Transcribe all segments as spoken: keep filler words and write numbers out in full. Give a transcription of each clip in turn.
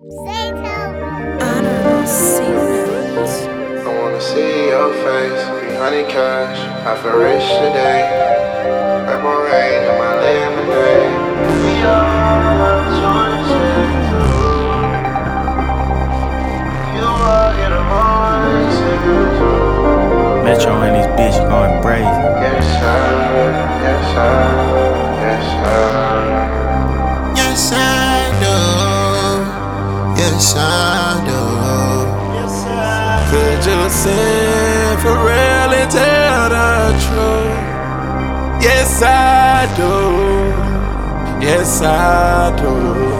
I don't see notes. I wanna see your face, three hundred cash, I feel rich today. Purple rain in my lemonade. We all choices. You are in the morning. Metro and this bitch going brave. Yes, sir, yes, sir, yes, sir. Yes, I do. Yes, I do. Could you sing for real and tell the truth? Yes, I do. Yes, I do.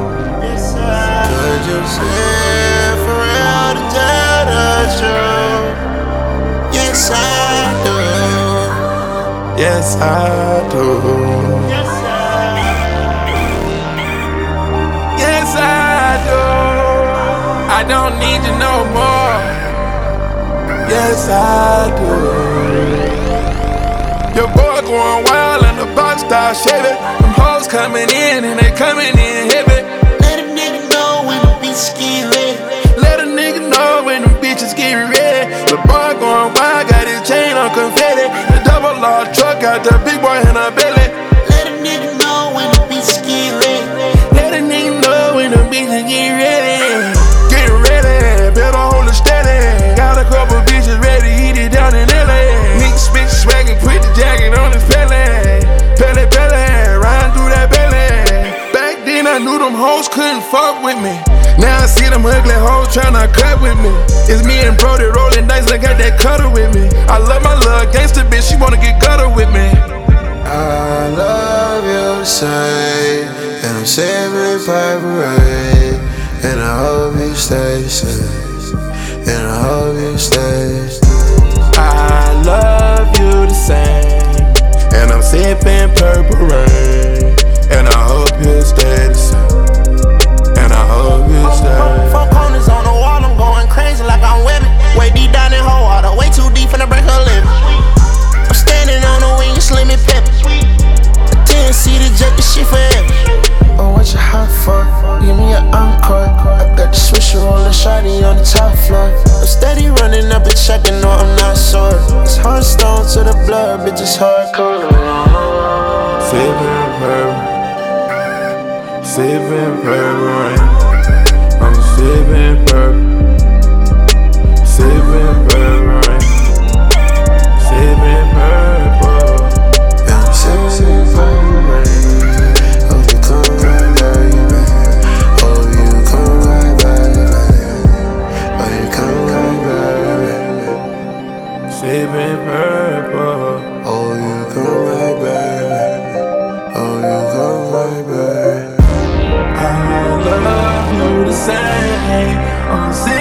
Could you sing for real and tell the truth? Yes, I do. Yes, I do. Yes, I do. I don't need you no more. Yes, I do. Your boy going wild and the box start shaving. Them hoes coming in and they coming in heavy. Let a nigga know when the bitches get ready. Let a nigga know when the bitches get ready. The boy going wild, got his chain on confetti. The double law truck got the big boy in her belly. Let a nigga know when the bitches get ready. Let a nigga know when the bitches get ready. Get ready, better hold it steady. Got a couple bitches ready, eat it down in L A. Nigga spit swaggin', put the jacket on his belly. Belly, belly, riding through that belly. Back then I knew them hoes couldn't fuck with me. Now I see them ugly hoes tryna cut with me. It's me and Brody rolling dice, I got that cutter with me. I love my little gangster bitch, she wanna get gutter with me. I love you, say, and I'm saving purple rain. And I hope you stay safe. And I hope you stay. I love you the same. And I'm sipping purple rain. And I hope you stay the same. And I hope you stay. Four corners on the wall, I'm going crazy like I'm women. Way deep down in her water, way too deep finna break her living. I'm standing on the wing, you slim and pepper. A ten seater jet, this shit forever. Oh, what you hot for? Give me an encore. I got the swisher rolling shawty on the top floor. I'm steady running up and checking, no, I'm not sore. It's Hearthstone to the blood, bitch, it's hardcore. Sippin' purple, sippin' purple rain. I'm sippin' purple, sippin' purple rain, sippin' purple. Yeah, I'm sippin' purple rain. Sippin' purple. Oh, you come right back. Oh, you come right back. I love you the same. I'm